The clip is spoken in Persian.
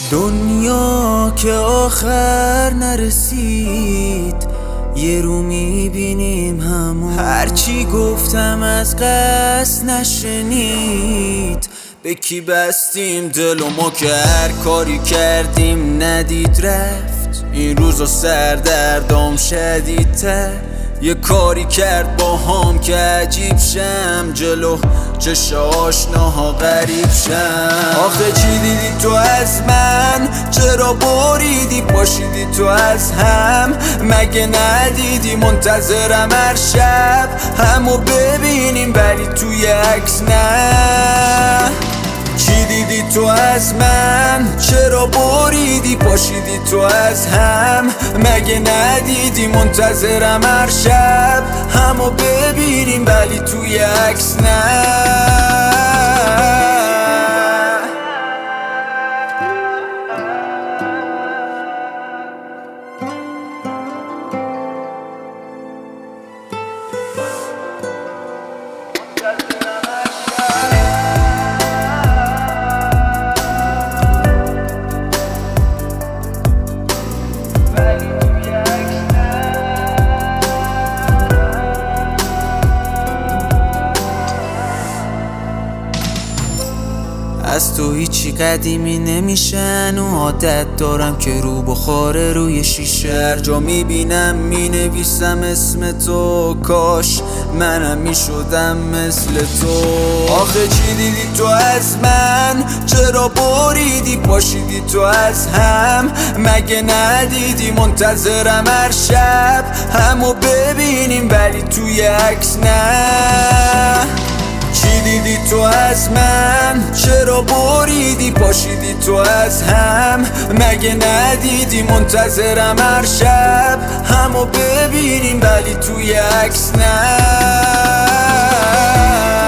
دنیا که آخر نرسید یه رو میبینیم همون، هرچی گفتم از قصد نشنید. به کی بستیم دل و ما که هر کاری کردیم ندید رفت. این روزا سردردام شدیدتر، یه کاری کرد با هم که عجیب شم، جلو چشم آشناها غریب شم. آخه چی دیدی تو از من؟ چرا بریدی پاشیدی تو از هم؟ مگه ندیدی منتظرم هر شب همو ببینیم ولی توی عکس نه؟ چی دیدی تو از من؟ چرا بریدی پاشیدی تو از هم؟ مگه ندیدی منتظرم هر شب همو ببینیم ولی توی عکس نه؟ از تو هیچی قدیمی نمیشن و عادت دارم که رو بخاره روی شیشه. هر جا میبینم مینویسم اسم تو، کاش منم میشدم مثل تو. آخه چی دیدی تو از من؟ چرا بریدی پاشیدی تو از هم؟ مگه ندیدی منتظرم هر شب همو ببینیم ولی توی عکس نه؟ چی دیدی تو از من؟ چرا بریدی پاشیدی تو از هم؟ مگه ندیدی منتظرم هر شب همو ببینیم ولی توی عکس نه؟